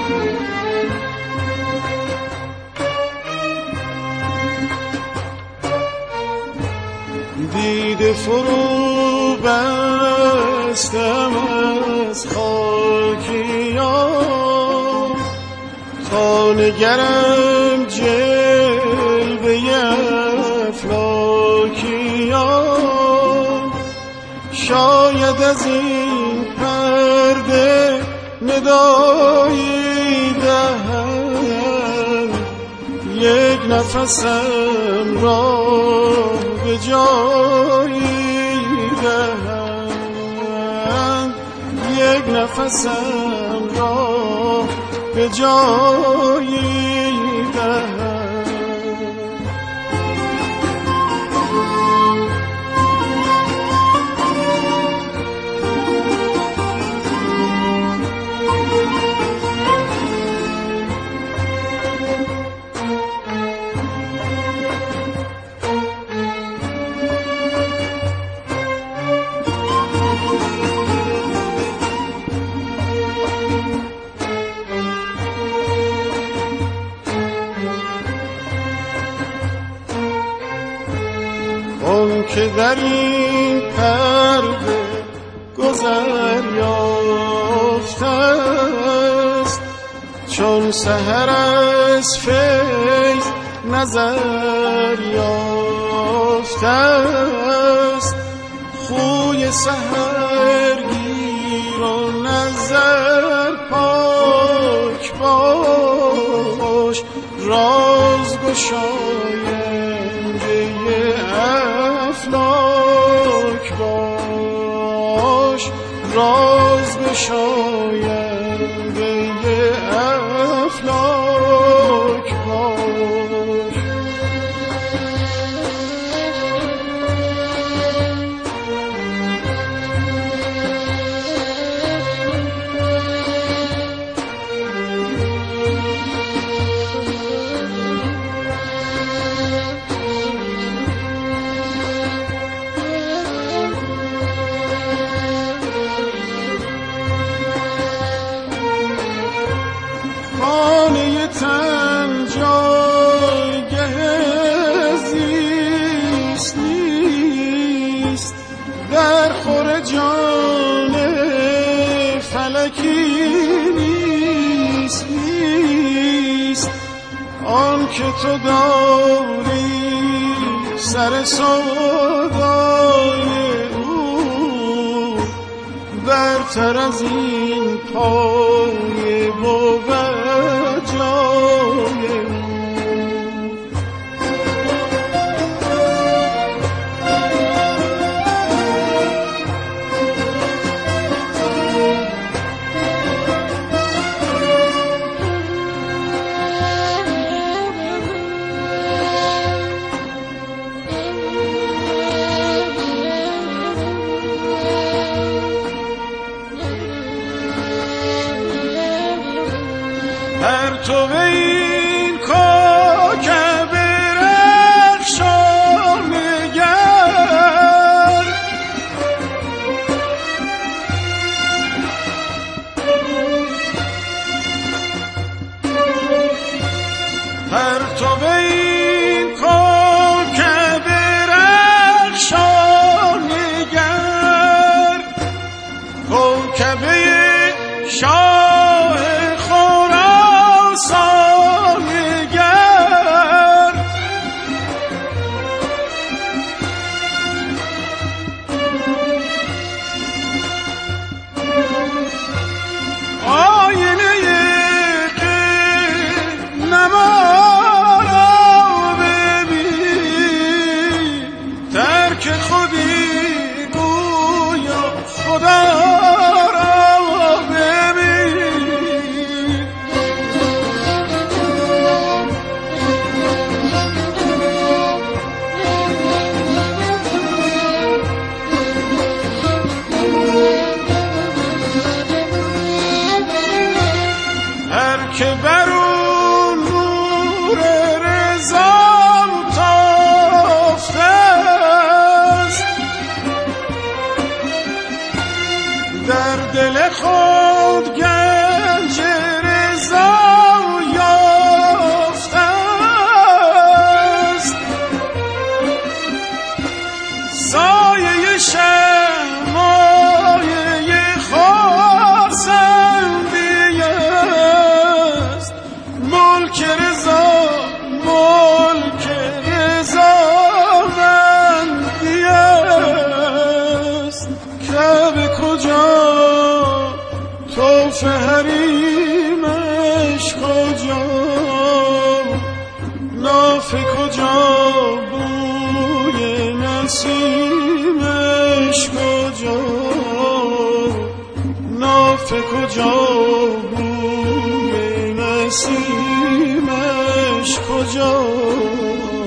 دیده فرو بستم از خاکیان، تا نگرم جلوه افلاکیان. شاید از این پرده ندایی دهند، یک نفسم را به جایی دهند، یک نفسم را به جایی دهند. اون که در این پرده گذر یافته است، چون سحر از فیض نظر یافته است. خوی سحرگیر و نظر پاک باش، راز گشاینده افلاک باش، راز گشاینده افلاک باش. خانه تن جایگه زیست نیست، در خور جان فلکی نیست نیست. آن که تو داری سر سودای او، برتر از این پای بود جای او. پرتو این کوکب رخشان نگر، پرتو این کوکب رخشان نگر، کوکب شاه خراسان نگر. آینه نما را کجا ناف کجا بوی نسیمش کجا ناف کجا بوی نسیمش کجا